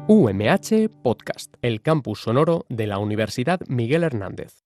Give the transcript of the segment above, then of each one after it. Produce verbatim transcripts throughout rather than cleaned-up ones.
U M H Podcast, el campus sonoro de la Universidad Miguel Hernández.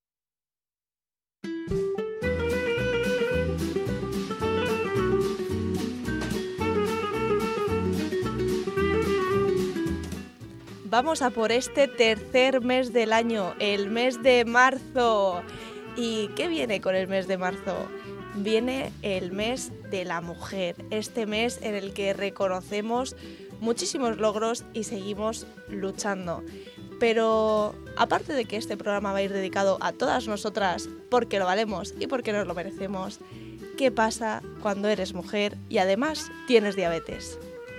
Vamos a por este tercer mes del año, el mes de marzo. ¿Y qué viene con el mes de marzo? Viene el mes de la mujer, este mes en el que reconocemos muchísimos logros y seguimos luchando. Pero aparte de que este programa va a ir dedicado a todas nosotras porque lo valemos y porque nos lo merecemos, ¿qué pasa cuando eres mujer y además tienes diabetes?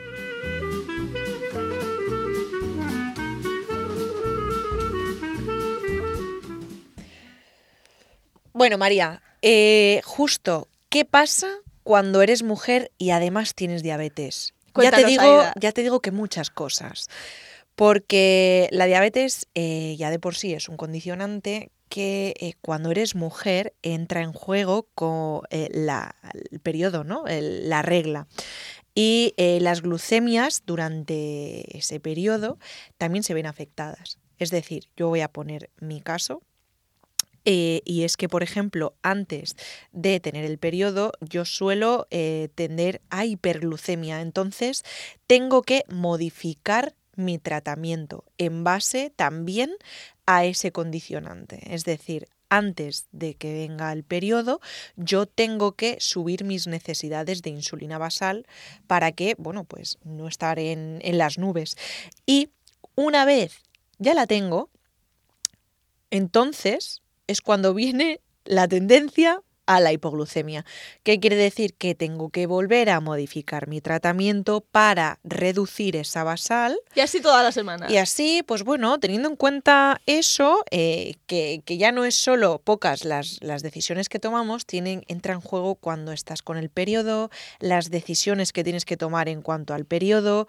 Bueno, María, eh, justo, ¿qué pasa cuando eres mujer y además tienes diabetes? Cuéntanos, ya te digo, Aida. ya te digo que muchas cosas, porque la diabetes eh, ya de por sí es un condicionante que eh, cuando eres mujer entra en juego con eh, la, el periodo, ¿no? El, la regla. Y eh, las glucemias durante ese periodo también se ven afectadas. Es decir, yo voy a poner mi caso. Eh, y es que, por ejemplo, antes de tener el periodo, yo suelo eh, tender a hiperglucemia. Entonces, tengo que modificar mi tratamiento en base también a ese condicionante. Es decir, antes de que venga el periodo, yo tengo que subir mis necesidades de insulina basal para que, bueno, pues no estar en, en las nubes. Y una vez ya la tengo, entonces es cuando viene la tendencia a la hipoglucemia. ¿Qué quiere decir? Que tengo que volver a modificar mi tratamiento para reducir esa basal. Y así toda la semana. Y así, pues bueno, teniendo en cuenta eso, eh, que, que ya no es solo pocas las, las decisiones que tomamos, tienen, entra en juego cuando estás con el periodo, las decisiones que tienes que tomar en cuanto al periodo.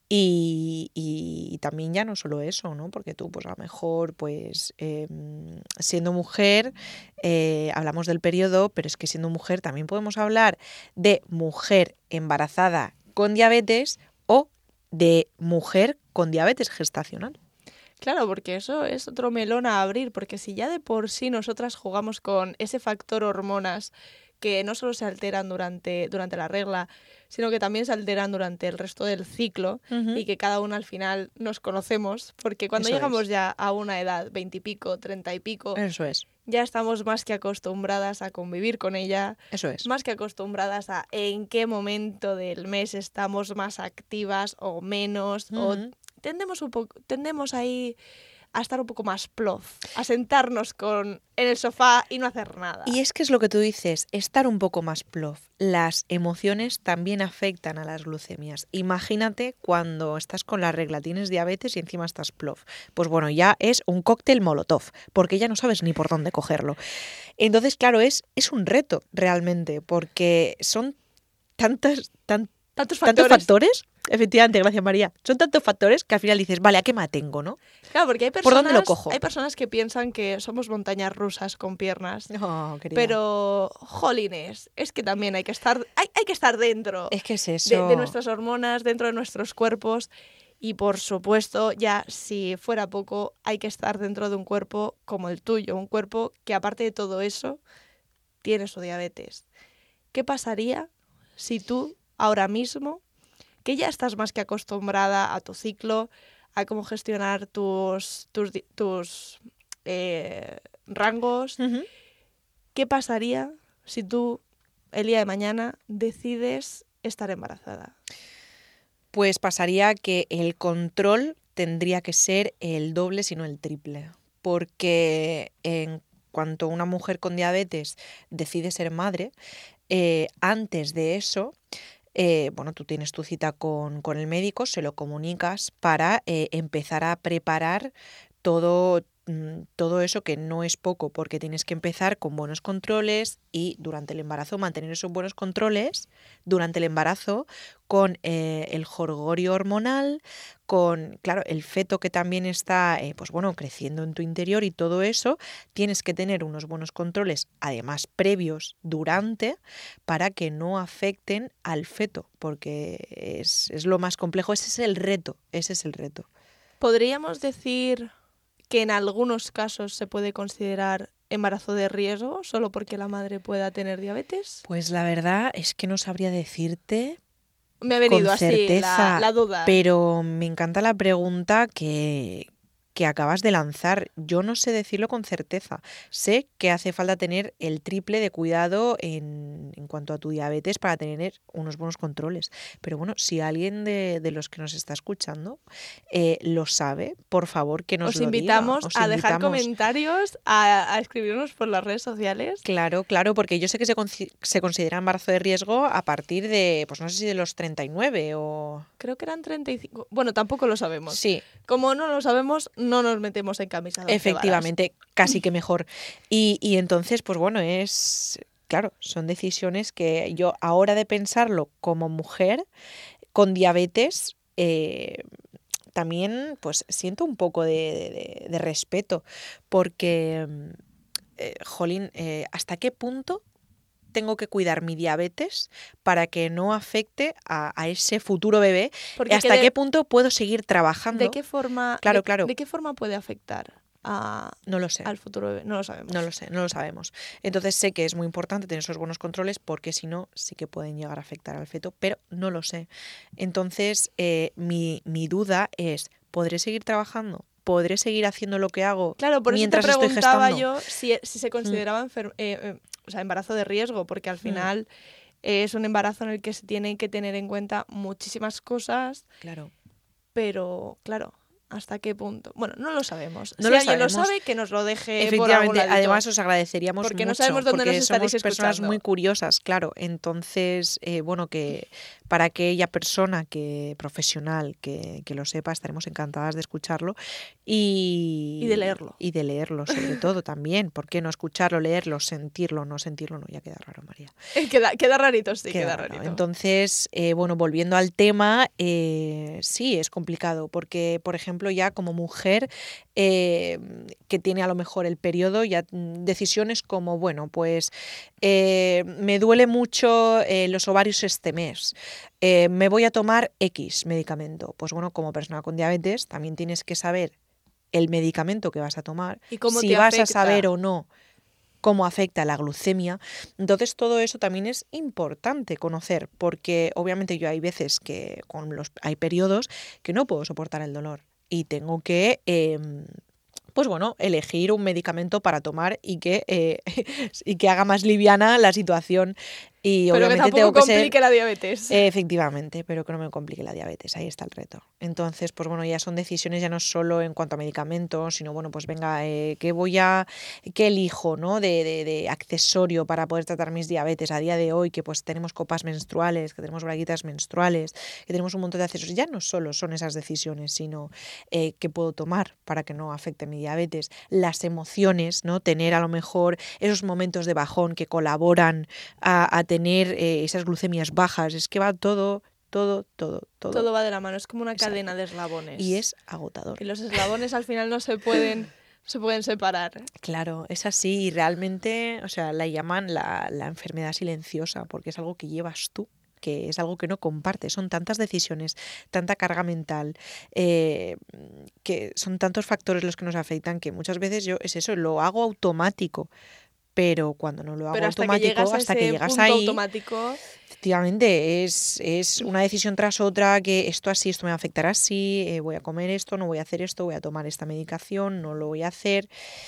Y, y también ya no solo eso, ¿no? Porque tú, pues a lo mejor, pues eh, siendo mujer, eh, hablamos del periodo, pero es que siendo mujer también podemos hablar de mujer embarazada con diabetes o de mujer con diabetes gestacional. Claro, porque eso es otro melón a abrir, porque si ya de por sí nosotras jugamos con ese factor hormonas que no solo se alteran durante, durante la regla, sino que también se alteran durante el resto del ciclo, uh-huh. y que cada una al final nos conocemos, porque cuando Eso llegamos es. ya a una edad veintipico, treinta y pico, Eso es. ya estamos más que acostumbradas a convivir con ella, Eso es. más que acostumbradas a en qué momento del mes estamos más activas o menos, uh-huh. o tendemos un poco, tendemos ahí a estar un poco más plof, a sentarnos con, en el sofá y no hacer nada. Y es que es lo que tú dices, estar un poco más plof. Las emociones también afectan a las glucemias. Imagínate cuando estás con la regla, tienes diabetes y encima estás plof. Pues bueno, ya es un cóctel molotov, porque ya no sabes ni por dónde cogerlo. Entonces, claro, es, es un reto realmente, porque son tantas, tan, tantos factores. tantos factores. Efectivamente, gracias María. Son tantos factores que al final dices, vale, ¿a qué me atengo, no? Claro, porque hay personas, ¿por dónde lo cojo? Hay personas que piensan que somos montañas rusas con piernas. No, querida. Pero, jolines, es que también hay que estar, hay, hay que estar dentro. Es que es eso. De, de nuestras hormonas, dentro de nuestros cuerpos. Y por supuesto, ya si fuera poco, hay que estar dentro de un cuerpo como el tuyo. Un cuerpo que aparte de todo eso, tiene su diabetes. ¿Qué pasaría si tú, ahora mismo, que ya estás más que acostumbrada a tu ciclo, a cómo gestionar tus, tus, tus eh, rangos, uh-huh. ¿qué pasaría si tú el día de mañana decides estar embarazada? Pues pasaría que el control tendría que ser el doble, si no el triple, porque en cuanto una mujer con diabetes decide ser madre, eh, antes de eso, Eh, bueno, tú tienes tu cita con, con el médico, se lo comunicas para eh, empezar a preparar todo, todo eso, que no es poco, porque tienes que empezar con buenos controles y durante el embarazo mantener esos buenos controles, durante el embarazo con eh, el jolgorio hormonal, con, claro, el feto que también está, eh, pues bueno, creciendo en tu interior y todo eso, tienes que tener unos buenos controles, además previos, durante, para que no afecten al feto, porque es, es lo más complejo, ese es el reto, ese es el reto. ¿Podríamos decir que en algunos casos se puede considerar embarazo de riesgo solo porque la madre pueda tener diabetes? Pues la verdad es que no sabría decirte Me ha venido con así certeza, la, la duda. pero me encanta la pregunta que, que acabas de lanzar. Yo no sé decirlo con certeza. Sé que hace falta tener el triple de cuidado en, en cuanto a tu diabetes para tener unos buenos controles. Pero bueno, si alguien de, de los que nos está escuchando eh, lo sabe, por favor que nos Os lo invitamos diga. Os a dejar invitamos. comentarios, a, a escribirnos por las redes sociales. Claro, claro, porque yo sé que se, con- se considera embarazo de riesgo a partir de, pues no sé si de los treinta y nueve o... Creo que eran treinta y cinco. Bueno, tampoco lo sabemos. Sí, Como no lo sabemos, no nos metemos en camisa de once varas. efectivamente, casi que mejor. Y, y entonces, pues bueno, es... Claro, son decisiones que yo ahora de pensarlo como mujer con diabetes... eh, también pues siento un poco de, de- de respeto porque, eh, jolín, eh, ¿hasta qué punto tengo que cuidar mi diabetes para que no afecte a, a ese futuro bebé? Porque ¿Hasta que de, qué punto puedo seguir trabajando? ¿de qué forma, Claro, de, claro. ¿de qué forma puede afectar a, No lo sé. al futuro bebé? No lo sabemos. No lo sé, no lo sabemos. Entonces sé que es muy importante tener esos buenos controles porque si no, sí que pueden llegar a afectar al feto, pero no lo sé. Entonces, eh, mi, mi duda es, ¿podré seguir trabajando? ¿Podré seguir haciendo lo que hago Claro, por eso te mientras estoy preguntaba gestando? yo si, si se Mm, consideraba enfer- eh, eh, o sea, embarazo de riesgo, porque al mm, final eh, es un embarazo en el que se tienen que tener en cuenta muchísimas cosas, claro. pero claro, ¿hasta qué punto? Bueno, no lo sabemos. No Si lo alguien lo sabemos. sabe, que nos lo deje por algún Efectivamente, ladito. además os agradeceríamos Porque mucho, no sabemos dónde porque nos estaréis somos personas escuchando. muy curiosas, claro. Entonces, eh, bueno, que para aquella persona que profesional que, que lo sepa, estaremos encantadas de escucharlo y, Y de leerlo. Y de leerlo, sobre todo también. ¿Por qué no escucharlo, leerlo, sentirlo? No sentirlo, no, ya queda raro, María. Queda, queda rarito, sí, Queda queda raro. rarito. Entonces, eh, bueno, volviendo al tema, eh, sí, es complicado, porque, por ejemplo, ya como mujer eh, que tiene a lo mejor el periodo, ya mm, decisiones como, bueno, pues eh, me duele mucho eh, los ovarios este mes, eh, me voy a tomar X medicamento. Pues bueno, como persona con diabetes, también tienes que saber el medicamento que vas a tomar, ¿Y cómo si te vas afecta? a saber o no cómo afecta la glucemia. Entonces todo eso también es importante conocer, porque obviamente yo hay veces que con los hay periodos que no puedo soportar el dolor y tengo que eh, pues bueno, elegir un medicamento para tomar y que eh, y que haga más liviana la situación. Y Pero que obviamente tampoco tengo que complique ser la diabetes. eh, efectivamente, pero que no me complique la diabetes, ahí está el reto. Entonces, pues bueno, ya son decisiones ya no solo en cuanto a medicamentos, sino bueno, pues venga, eh, ¿qué voy a, qué elijo, ¿no? De, de, de accesorio para poder tratar mis diabetes a día de hoy, que pues tenemos copas menstruales, que tenemos braguitas menstruales, que tenos un montón de accesorios. Ya no solo son esas decisiones, sino eh, qué puedo tomar para que no afecte mi diabetes, las emociones, ¿no? Tener a lo mejor esos momentos de bajón que colaboran a, a tener eh, esas glucemias bajas. Es que va todo, todo, todo, todo. Todo va de la mano, es como una Exacto. cadena de eslabones. Y es agotador. Y los eslabones al final no se pueden, se pueden separar. Claro, es así y realmente, o sea, la llaman la, la enfermedad silenciosa porque es algo que llevas tú, que es algo que no compartes. Son tantas decisiones, tanta carga mental, eh, que son tantos factores los que nos afectan que muchas veces yo, es eso, lo hago automático. Pero cuando no lo hago Pero hasta automático, que llegas a hasta ese que llegas punto ahí, automático, efectivamente, es, es una decisión tras otra, que esto así, esto me va a afectar así, eh, voy a comer esto, no voy a hacer esto, voy a tomar esta medicación, no lo voy a hacer.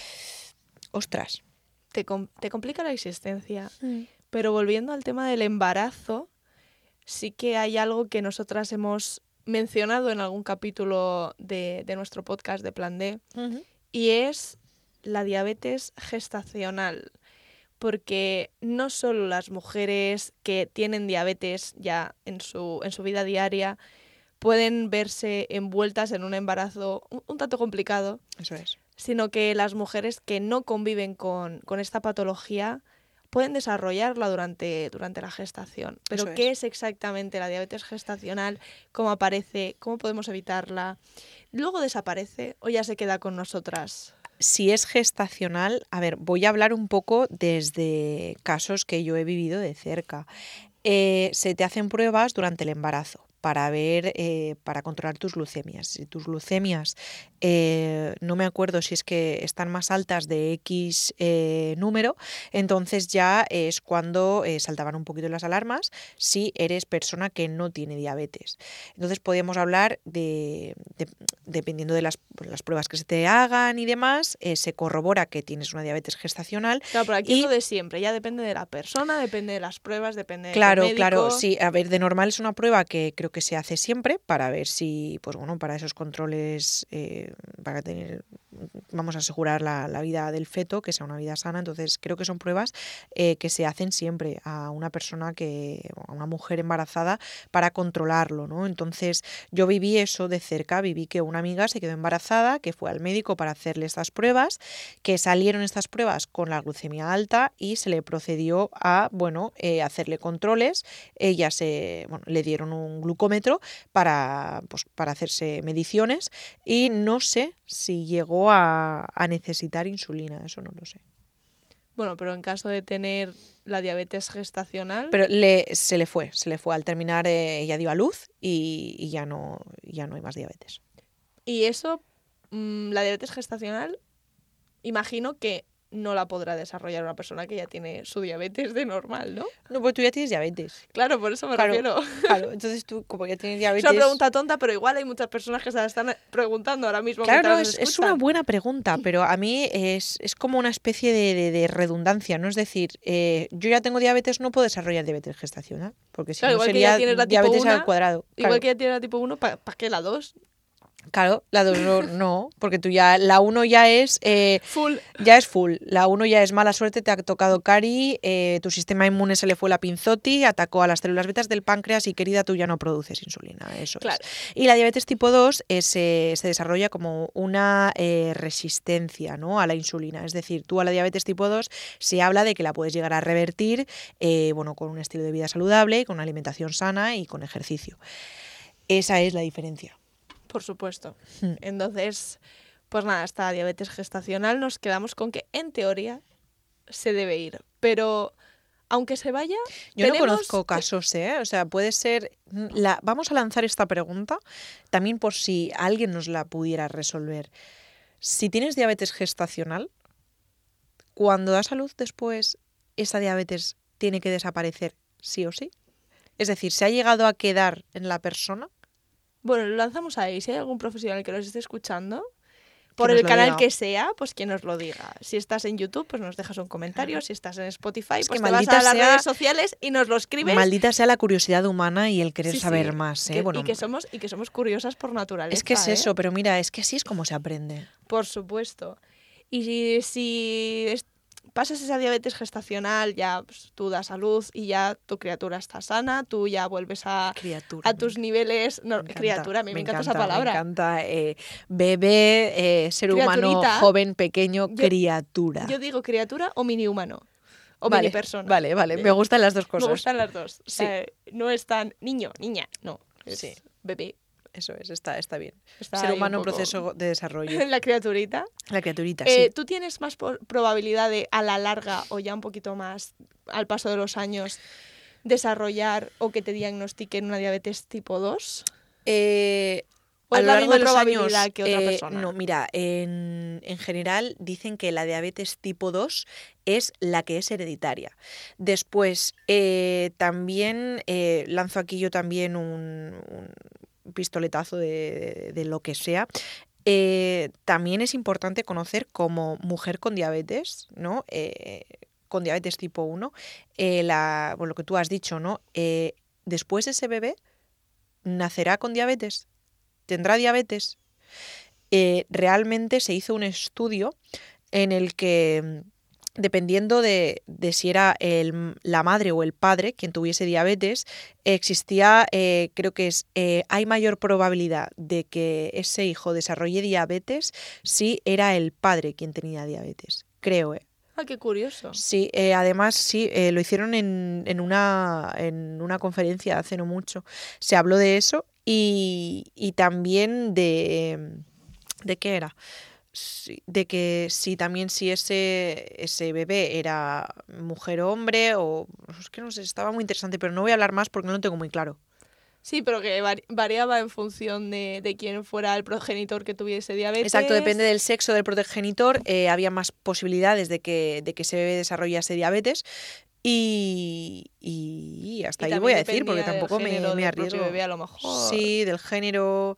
Ostras. te, com- te complica la existencia. Mm. Pero volviendo al tema del embarazo, sí que hay algo que nosotras hemos mencionado en algún capítulo de, de nuestro podcast de Plan D, Uh-huh. y es la diabetes gestacional. Porque no solo las mujeres que tienen diabetes ya en su, en su vida diaria pueden verse envueltas en un embarazo un, un tanto complicado, Eso es. sino que las mujeres que no conviven con, con esta patología pueden desarrollarla durante, durante la gestación. Pero Eso es. ¿qué es exactamente la diabetes gestacional? ¿Cómo aparece? ¿Cómo podemos evitarla? ¿Luego desaparece o ya se queda con nosotras? Si es gestacional, a ver, voy a hablar un poco desde casos que yo he vivido de cerca. Eh, se te hacen pruebas durante el embarazo para ver, eh, para controlar tus glucemias. Si tus glucemias, eh, no me acuerdo si es que están más altas de X eh, número, entonces ya es cuando eh, saltaban un poquito las alarmas si eres persona que no tiene diabetes. Entonces podríamos hablar de, de dependiendo de las, las pruebas que se te hagan y demás, eh, se corrobora que tienes una diabetes gestacional. Claro, pero aquí y, es lo de siempre, ya depende de la persona, depende de las pruebas, depende claro, del médico. Claro, sí, a ver, de normal es una prueba que creo que se hace siempre para ver si, pues bueno, para esos controles, eh, para tener, vamos a asegurar la, la vida del feto, que sea una vida sana, entonces creo que son pruebas eh, que se hacen siempre a una persona que, a una mujer embarazada para controlarlo, ¿no? Entonces yo viví eso de cerca, viví que una amiga se quedó embarazada, que fue al médico para hacerle estas pruebas, que salieron estas pruebas con la glucemia alta y se le procedió a, bueno, eh, hacerle controles. Ella se, bueno, le dieron un glucómetro para, pues, para hacerse mediciones y no sé si llegó a, a necesitar insulina, eso no lo sé. Bueno, pero en caso de tener la diabetes gestacional... Pero le, se le fue, se le fue. Al terminar eh, ella dio a luz y, y ya, no, ya no hay más diabetes. Y eso, mmm, la diabetes gestacional, imagino que no la podrá desarrollar una persona que ya tiene su diabetes de normal, ¿no? No, pues tú ya tienes diabetes. Claro, por eso me claro, refiero. Claro, entonces tú como ya tienes diabetes... Es una pregunta tonta, pero igual hay muchas personas que se la están preguntando ahora mismo. Claro, no, es, es una buena pregunta, pero a mí es, es como una especie de, de, de redundancia, ¿no? Es decir, eh, yo ya tengo diabetes, no puedo desarrollar diabetes gestacional, porque si claro, no sería diabetes una, al cuadrado. Igual claro. que ya tiene la tipo uno, ¿para pa qué la dos? Claro, la dos no, no, porque tú ya, la uno ya es... Eh, full. Ya es full. La uno ya es mala suerte, te ha tocado cari, eh, tu sistema inmune se le fue la pinzoti, atacó a las células betas del páncreas y querida, tú ya no produces insulina, eso claro. es. Y la diabetes tipo dos es, eh, se desarrolla como una eh, resistencia, ¿no?, a la insulina. Es decir, tú a la diabetes tipo dos se habla de que la puedes llegar a revertir eh, bueno, con un estilo de vida saludable, con una alimentación sana y con ejercicio. Esa es la diferencia. Por supuesto. Hmm. Entonces, pues nada, esta diabetes gestacional nos quedamos con que en teoría se debe ir. Pero aunque se vaya... Yo no conozco casos, ¿eh? O sea, puede ser... La... Vamos a lanzar esta pregunta también por si alguien nos la pudiera resolver. Si tienes diabetes gestacional, cuando das a luz después, ¿esa diabetes tiene que desaparecer sí o sí? Es decir, ¿se ha llegado a quedar en la persona? Bueno, lo lanzamos ahí. Si hay algún profesional que nos esté escuchando, por el canal diga. que sea, pues que nos lo diga. Si estás en YouTube, pues nos dejas un comentario. Si estás en Spotify, es pues te vas a las sea, redes sociales y nos lo escribes. Maldita sea la curiosidad humana y el querer sí, saber sí. más. ¿eh? Que, bueno, y, que somos, y que somos curiosas por naturaleza. Es que es ¿eh? eso, pero mira, es que así es como se aprende. Por supuesto. Y si, si es, pasas esa diabetes gestacional, ya pues, tú das a luz y ya tu criatura está sana, tú ya vuelves a, criatura, a tus niveles... No, encanta, criatura, a mí me, me encanta, encanta esa palabra. Me encanta. Eh, bebé, eh, ser humano, joven, pequeño, yo, criatura. Yo digo criatura o mini humano. O vale, mini persona. Vale, vale, me gustan las dos cosas. Me gustan las dos. Sí. O sea, no es tan niño, niña, no. Es sí. bebé. Eso es, está, está bien. Está ser humano en poco... proceso de desarrollo. La criaturita. La criaturita, eh, sí. ¿Tú tienes más probabilidad de, a la larga, o ya un poquito más, al paso de los años, desarrollar o que te diagnostiquen una diabetes tipo dos? Eh... ¿O a es lo la largo misma de los probabilidad años, que otra eh, persona? No, mira, en, en general dicen que la diabetes tipo dos es la que es hereditaria. Después, eh, también eh, lanzo aquí yo también un, un pistoletazo de, de, de lo que sea. Eh, también es importante conocer como mujer con diabetes, ¿no? Eh, con diabetes tipo uno, eh, la, bueno, lo que tú has dicho, ¿no? Eh, después ese bebé nacerá con diabetes. ¿Tendrá diabetes? Eh, realmente se hizo un estudio en el que, dependiendo de, de si era el, la madre o el padre quien tuviese diabetes, existía, eh, creo que es, eh, hay mayor probabilidad de que ese hijo desarrolle diabetes si era el padre quien tenía diabetes. Creo, ¿eh? Ah, qué curioso. Sí, eh, además sí, eh, lo hicieron en, en, una, en una conferencia hace no mucho. Se habló de eso y, y también de... ¿De qué era? Sí, de que si también si ese, ese bebé era mujer o hombre o... Es que no sé, estaba muy interesante, pero no voy a hablar más porque no lo tengo muy claro. Sí, pero que vari- variaba en función de, de quién fuera el progenitor que tuviese diabetes. Exacto, depende del sexo del progenitor, eh, había más posibilidades de que, de que ese bebé desarrollase diabetes y, y hasta Y ahí voy a también decir, porque dependía del tampoco me, género me del propio arriesgo. bebé, a lo mejor. Sí, del género.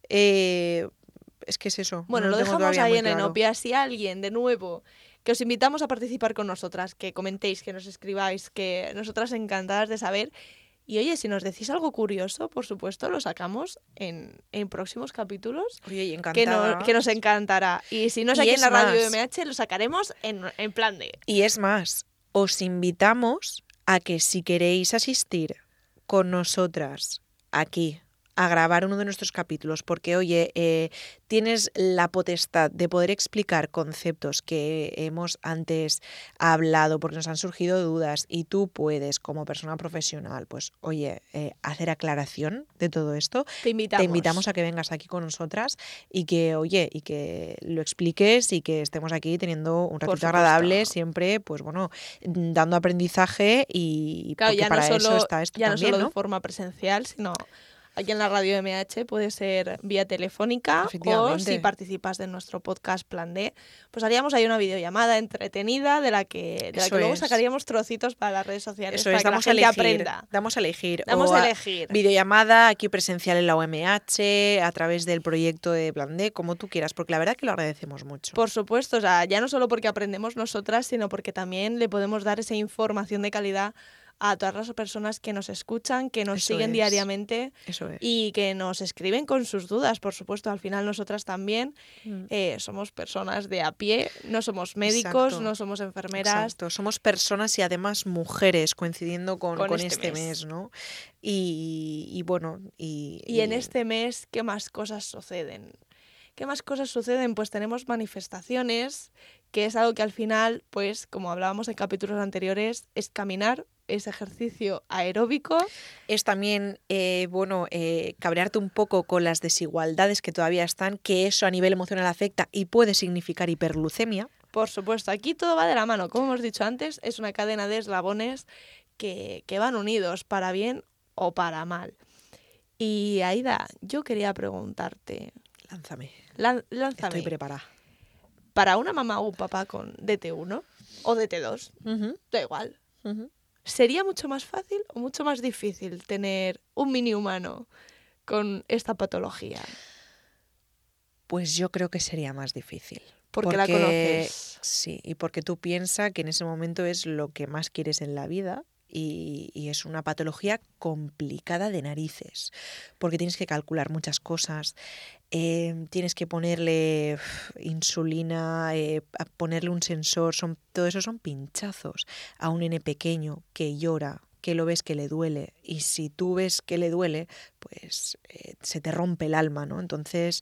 eh, es que es eso. Bueno, no lo tengo dejamos todavía ahí muy en claro. Enopia. Si alguien, de nuevo, que os invitamos a participar con nosotras, que comentéis, que nos escribáis, que nosotras encantadas de saber. Y oye, si nos decís algo curioso, por supuesto, lo sacamos en, en próximos capítulos. Oye, y Que, no- encantada. que nos encantará. Y si no es Y aquí es en la radio más. de M H, lo sacaremos en, en plan de... Y es más, os invitamos a que si queréis asistir con nosotras aquí a grabar uno de nuestros capítulos, porque oye, eh, tienes la potestad de poder explicar conceptos que hemos antes hablado porque nos han surgido dudas y tú puedes como persona profesional, pues oye, eh, hacer aclaración de todo esto. Te invitamos. Te invitamos a que vengas aquí con nosotras y que, oye, y que lo expliques y que estemos aquí teniendo un Por ratito supuesto. agradable, siempre, pues bueno, dando aprendizaje y Claro, porque ya para no solo, eso está esto ya también, no solo ¿no? de forma presencial, sino aquí en la radio M H puede ser vía telefónica o Efectivamente. si participas de nuestro podcast Plan D, pues haríamos ahí una videollamada entretenida de la que, de la Eso que luego es. sacaríamos trocitos para las redes sociales Eso para es, que la damos a gente elegir, aprenda. damos a elegir. Damos o a elegir. Videollamada aquí presencial en la O M H, a través del proyecto de Plan D, como tú quieras, porque la verdad que lo agradecemos mucho. Por supuesto, o sea, ya no solo porque aprendemos nosotras, sino porque también le podemos dar esa información de calidad a todas las personas que nos escuchan, que nos Eso siguen es. diariamente Eso es. y que nos escriben con sus dudas. Por supuesto, al final nosotras también Mm. eh, somos personas de a pie, no somos médicos, Exacto. no somos enfermeras. Exacto, somos personas y además mujeres, coincidiendo con, Con con este este, mes. mes, ¿no? Y, y bueno, y, Y en este mes, ¿qué más cosas suceden? ¿Qué más cosas suceden? Pues tenemos manifestaciones, que es algo que al final, pues como hablábamos en capítulos anteriores, es caminar, es ejercicio aeróbico. es también, eh, bueno, eh, cabrearte un poco con las desigualdades que todavía están, que eso a nivel emocional afecta y puede significar hiperglucemia. Por supuesto, aquí todo va de la mano. Como hemos dicho antes, es una cadena de eslabones que, que van unidos para bien o para mal. Y Aida, yo quería preguntarte, Lánzame, lan- lánzame, estoy preparada. para una mamá o un papá con D T uno o D T dos, Ujú, da igual, ujú. ¿sería mucho más fácil o mucho más difícil tener un mini humano con esta patología? Pues yo creo que sería más difícil. Porque la conoces. Sí, y porque tú piensas que en ese momento es lo que más quieres en la vida y, y es una patología complicada de narices, porque tienes que calcular muchas cosas, eh, tienes que ponerle uf, insulina, eh, a ponerle un sensor, son, todo eso son pinchazos a un nene pequeño que llora, que lo ves que le duele, y si tú ves que le duele, pues eh, se te rompe el alma, ¿no? Entonces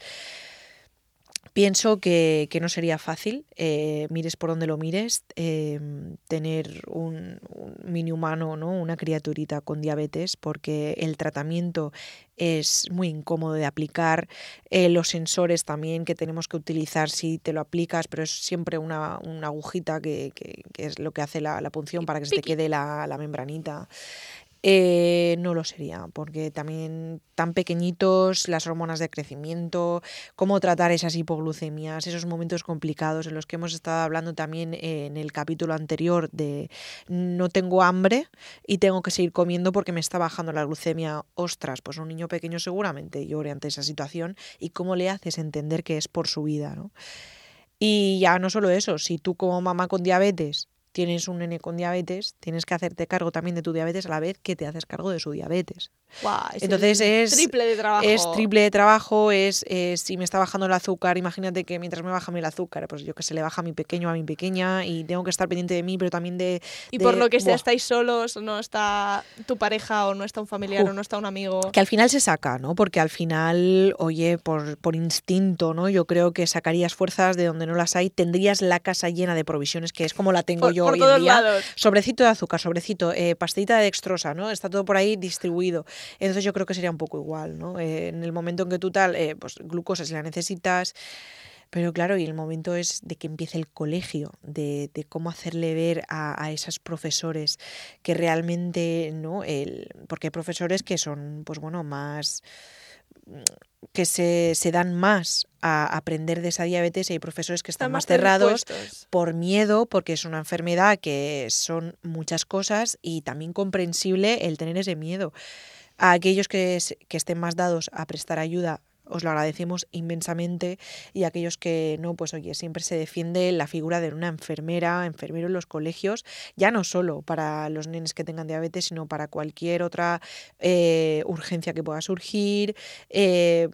pienso que, que no sería fácil, eh, mires por donde lo mires, eh, tener un, un mini humano, ¿no? Una criaturita con diabetes, porque el tratamiento es muy incómodo de aplicar, eh, los sensores también que tenemos que utilizar si te lo aplicas, pero es siempre una, una agujita que, que, que es lo que hace la, la punción para que se te quede la, la membranita. Eh, no lo sería, porque también tan pequeñitos, las hormonas de crecimiento, cómo tratar esas hipoglucemias, esos momentos complicados en los que hemos estado hablando también en el capítulo anterior de no tengo hambre y tengo que seguir comiendo porque me está bajando la glucemia. Ostras, pues un niño pequeño seguramente llore ante esa situación y cómo le haces entender que es por su vida, ¿no? Y ya no solo eso, si tú como mamá con diabetes tienes un nene con diabetes, tienes que hacerte cargo también de tu diabetes a la vez que te haces cargo de su diabetes. Guau, es Entonces el es triple de trabajo. Es triple de trabajo, es, es si me está bajando el azúcar, imagínate que mientras me baja a mí el azúcar, pues yo que se le baja a mi pequeño, a mi pequeña, y tengo que estar pendiente de mí, pero también de... Y de- por lo que sea buah, estáis solos, no está tu pareja o no está un familiar Uf. o no está un amigo. que al final se saca, ¿no? Porque al final, oye, por, por instinto, ¿no? Yo creo que sacarías fuerzas de donde no las hay, tendrías la casa llena de provisiones, que es como la tengo Por, yo por hoy todos en día. lados. Sobrecito de azúcar, sobrecito, eh, pastillita de dextrosa, ¿no? Está todo por ahí distribuido. Entonces yo creo que sería un poco igual, ¿no? Eh, en el momento en que tú tal, eh, pues glucosa si la necesitas, Pero claro, y el momento es de que empiece el colegio, de, de cómo hacerle ver a, a esos profesores que realmente, ¿no? El, porque hay profesores que son, pues bueno, más que se, se dan más a aprender de esa diabetes y hay profesores que están, están más cerrados por miedo, porque es una enfermedad que son muchas cosas y también comprensible el tener ese miedo. A aquellos que, que estén más dados a prestar ayuda, os lo agradecemos inmensamente, y aquellos que no, pues oye, siempre se defiende la figura de una enfermera, enfermero en los colegios, ya no solo para los nenes que tengan diabetes, sino para cualquier otra eh, urgencia que pueda surgir, eh,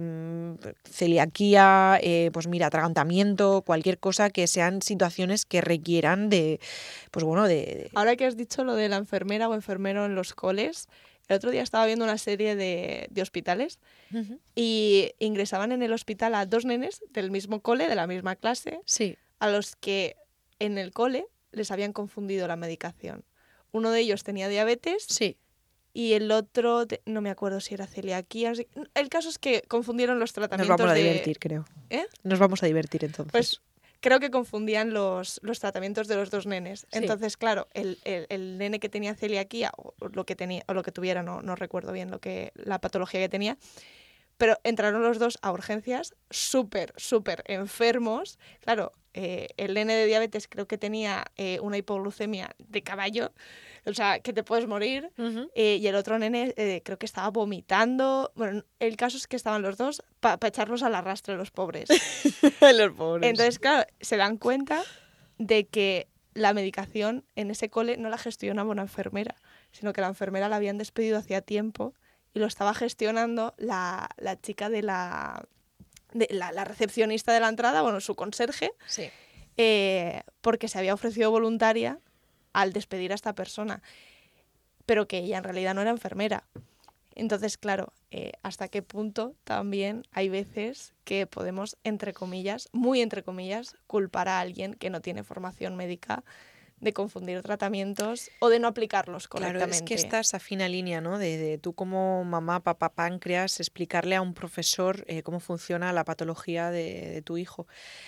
celiaquía, eh, pues mira, atragantamiento, cualquier cosa que sean situaciones que requieran de, pues bueno, de, de... Ahora que has dicho lo de la enfermera o enfermero en los coles, el otro día estaba viendo una serie de, de hospitales uh-huh. y ingresaban en el hospital a dos nenes del mismo cole, de la misma clase, sí. a los que en el cole les habían confundido la medicación. Uno de ellos tenía diabetes sí. y el otro, no me acuerdo si era celiaquía. El caso es que confundieron los tratamientos. Nos vamos a de... divertir, creo. ¿Eh? Nos vamos a divertir entonces. Pues creo que confundían los, los tratamientos de los dos nenes. Sí. Entonces, claro, el, el, el nene que tenía celiaquía, o lo que tenía, o lo que tuviera, no, no recuerdo bien lo que, la patología que tenía, pero entraron los dos a urgencias súper, súper enfermos. Claro, eh, el nene de diabetes creo que tenía eh, una hipoglucemia de caballo, o sea, que te puedes morir, uh-huh. eh, y el otro nene eh, creo que estaba vomitando. Bueno, el caso es que estaban los dos para pa echarlos al arrastre, los pobres. Los pobres. Entonces, claro, se dan cuenta de que la medicación en ese cole no la gestionaba una enfermera, sino que la enfermera la habían despedido hacía tiempo y lo estaba gestionando la, la chica de la, de la, la recepcionista de la entrada, bueno, su conserje, sí. eh, porque se había ofrecido voluntaria al despedir a esta persona, pero que ella en realidad no era enfermera. Entonces, claro, eh, hasta qué punto también hay veces que podemos, entre comillas, muy entre comillas, culpar a alguien que no tiene formación médica de confundir tratamientos o de no aplicarlos correctamente. Claro, es que esta esa fina línea, ¿no? De, de tú como mamá, papá, páncreas, explicarle a un profesor eh, cómo funciona la patología de, de tu hijo.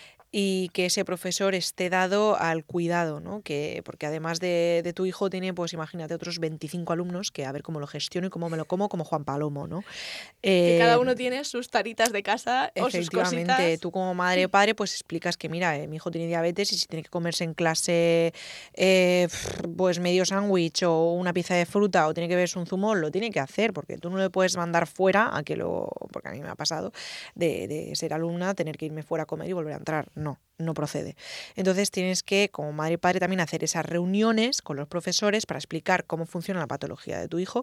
Y que ese profesor esté dado al cuidado, ¿no? Que, porque además de, de tu hijo tiene, pues imagínate, otros veinticinco alumnos que a ver cómo lo gestiono y cómo me lo como, como Juan Palomo, ¿no? Que eh, cada uno tiene sus taritas de casa o sus cositas. Efectivamente, tú como madre o padre pues explicas que mira, eh, mi hijo tiene diabetes y si tiene que comerse en clase eh, pues medio sándwich o una pieza de fruta o tiene que beberse un zumo, lo tiene que hacer, porque tú no le puedes mandar fuera a que lo... porque a mí me ha pasado de, de ser alumna, tener que irme fuera a comer y volver a entrar. No, no procede. Entonces tienes que, como madre y padre, también hacer esas reuniones con los profesores para explicar cómo funciona la patología de tu hijo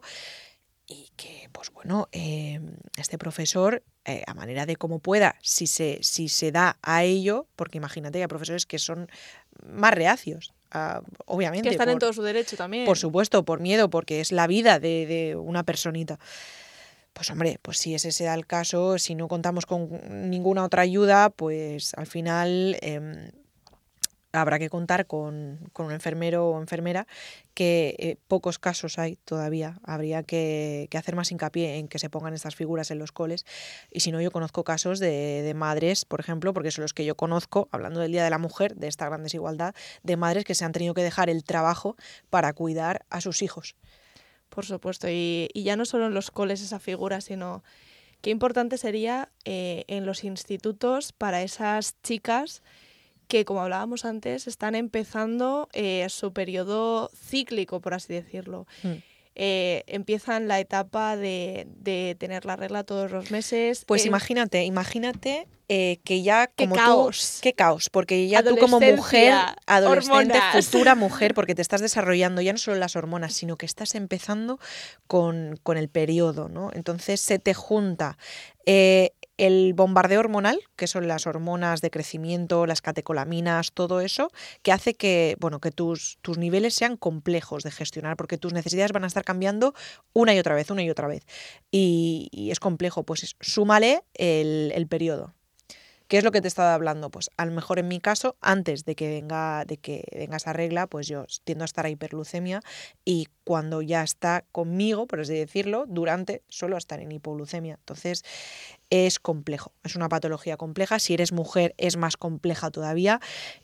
y que, pues bueno, eh, este profesor, eh, a manera de cómo pueda, si se, si se da a ello, porque imagínate, hay profesores que son más reacios. Uh, obviamente. Que están por, en todo su derecho también. Por supuesto, por miedo, porque es la vida de, de una personita. Pues hombre, pues si ese sea el caso, si no contamos con ninguna otra ayuda, pues al final eh, habrá que contar con, con un enfermero o enfermera, que eh, pocos casos hay todavía. Habría que, que hacer más hincapié en que se pongan estas figuras en los coles. Y si no, yo conozco casos de, de madres, por ejemplo, porque son los que yo conozco, hablando del Día de la Mujer, de esta gran desigualdad, de madres que se han tenido que dejar el trabajo para cuidar a sus hijos. Por supuesto, y, y ya no solo en los coles esa figura, sino qué importante sería eh, en los institutos para esas chicas que, como hablábamos antes, están empezando eh, su periodo cíclico, por así decirlo. Mm. Eh, empiezan la etapa de, de tener la regla todos los meses. Pues eh, imagínate, imagínate eh, que ya como qué caos. tú... ¡Qué caos! Porque ya tú como mujer, adolescente, hormonas. futura mujer, porque te estás desarrollando ya no solo las hormonas, sino que estás empezando con, con el periodo, ¿no? Entonces se te junta... Eh, el bombardeo hormonal, que son las hormonas de crecimiento, las catecolaminas, todo eso, que hace que, bueno, que tus, tus niveles sean complejos de gestionar, porque tus necesidades van a estar cambiando una y otra vez, una y otra vez. Y, y es complejo, pues súmale el, el periodo, ¿Qué es lo que te he estado hablando? Pues a lo mejor en mi caso, antes de que venga, de que venga esa regla, pues yo tiendo a estar a hiperglucemia y cuando ya está conmigo, por así decirlo, durante suelo estar en hipoglucemia. Entonces es complejo, es una patología compleja. Si eres mujer es más compleja todavía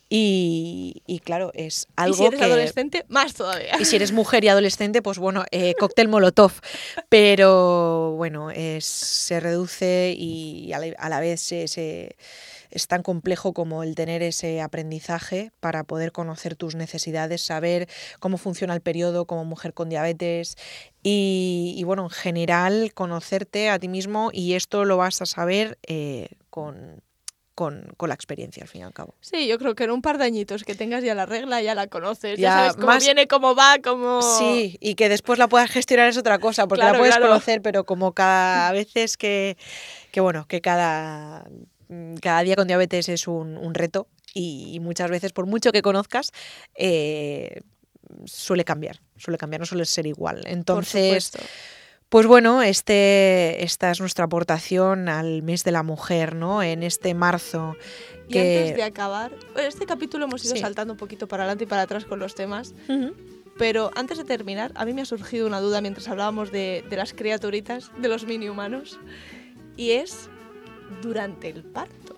y, y claro, es algo que... Y si eres que, adolescente, más todavía. Y si eres mujer y adolescente, pues bueno, eh, cóctel molotov. Pero bueno, es, se reduce y a la, a la vez se, se, es tan complejo como el tener ese aprendizaje para poder conocer tus necesidades, saber cómo funciona el periodo como mujer con diabetes y, y bueno, en general conocerte a ti mismo, y esto lo vas a saber eh, con... Con, con la experiencia, al fin y al cabo. Sí, yo creo que en un par de añitos que tengas ya la regla, ya la conoces, ya, Ya sabes cómo más... viene, cómo va, cómo... Sí, y que después la puedas gestionar es otra cosa, porque Claro, la puedes claro. conocer, pero como cada veces que, que bueno, que cada, cada día con diabetes es un, un reto, y, y muchas veces, por mucho que conozcas, eh, suele cambiar, suele cambiar, no suele ser igual. Entonces... Por supuesto. Pues bueno, este, esta es nuestra aportación al mes de la mujer, ¿no? En este marzo. Y que... antes de acabar, bueno, este capítulo hemos ido Sí. saltando un poquito para adelante y para atrás con los temas, Uh-huh. pero antes de terminar, a mí me ha surgido una duda mientras hablábamos de, de las criaturitas, de los mini humanos, y es durante el parto.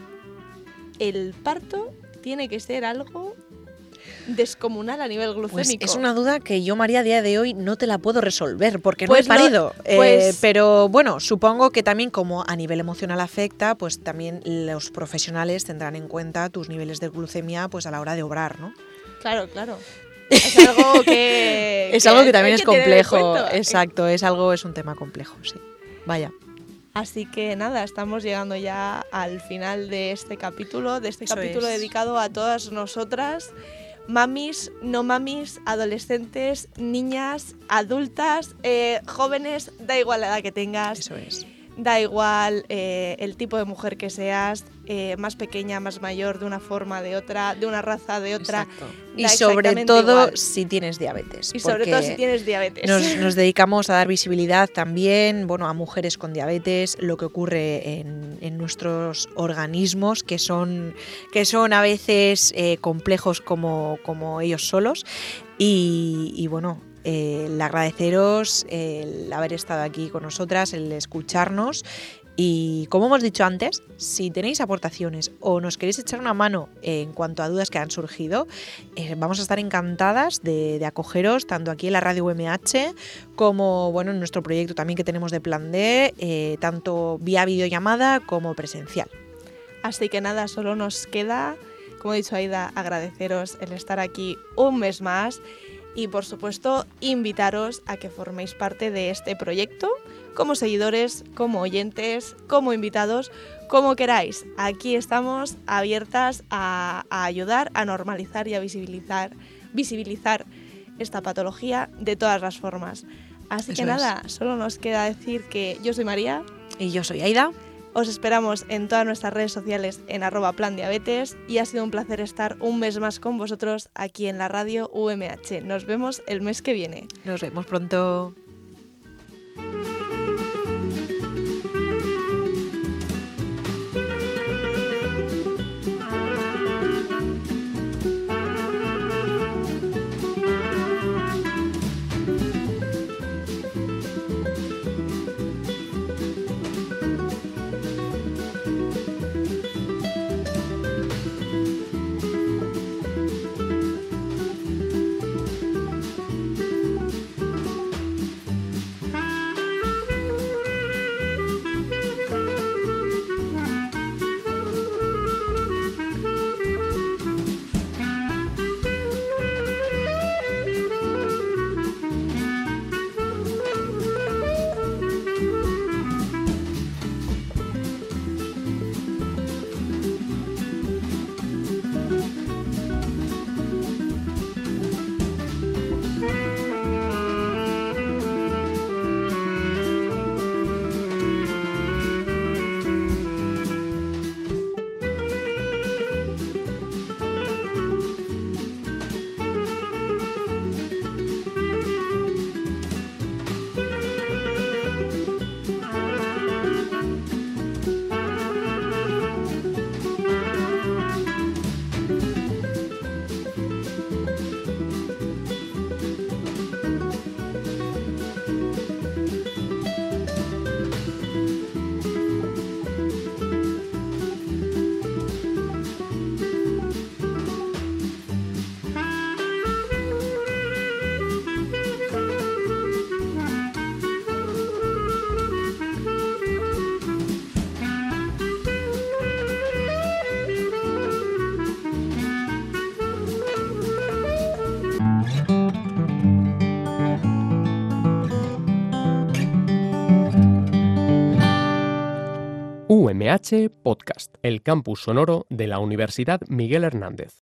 El parto tiene que ser algo descomunal a nivel Pues glucémico. es una duda que yo, María, a día de hoy no te la puedo resolver porque Pues no he no- parido. pues- Eh, pero bueno, supongo que también como a nivel emocional afecta, pues también los profesionales tendrán en cuenta tus niveles de glucemia pues a la hora de obrar, ¿no? Claro, claro. Es algo que... Es algo que también hay es que tener en complejo. cuenta. Exacto, es algo, es un tema complejo, sí. Vaya. Así que nada, estamos llegando ya al final de este capítulo, de este Eso capítulo es. dedicado a todas nosotras, mamis, no mamis, adolescentes, niñas, adultas, eh, jóvenes, da igual la edad que tengas, Eso es. da igual eh, el tipo de mujer que seas, eh, más pequeña, más mayor, de una forma, de otra, de una raza, de otra. Exacto. da Y sobre exactamente todo igual. si tienes diabetes. Y sobre porque todo si tienes diabetes. Nos, nos dedicamos a dar visibilidad también, bueno, a mujeres con diabetes, lo que ocurre en, en nuestros organismos, que son, que son a veces eh, complejos como, como ellos solos. Y, y bueno, eh, el agradeceros el haber estado aquí con nosotras, el escucharnos. Y como hemos dicho antes, si tenéis aportaciones o nos queréis echar una mano en cuanto a dudas que han surgido, eh, vamos a estar encantadas de, de acogeros tanto aquí en la radio U M H como bueno, en nuestro proyecto también que tenemos de Plan D, eh, tanto vía videollamada como presencial. Así que nada, solo nos queda, como ha dicho Aida, agradeceros el estar aquí un mes más y por supuesto invitaros a que forméis parte de este proyecto como seguidores, como oyentes, como invitados, como queráis. Aquí estamos abiertas a, a ayudar, a normalizar y a visibilizar, visibilizar esta patología de todas las formas. Así Eso que es. nada, solo nos queda decir que yo soy María. Y yo soy Aida. Os esperamos en todas nuestras redes sociales en arroba plan diabetes y ha sido un placer estar un mes más con vosotros aquí en la radio U M H. Nos vemos el mes que viene. Nos vemos pronto. U M H Podcast, el campus sonoro de la Universidad Miguel Hernández.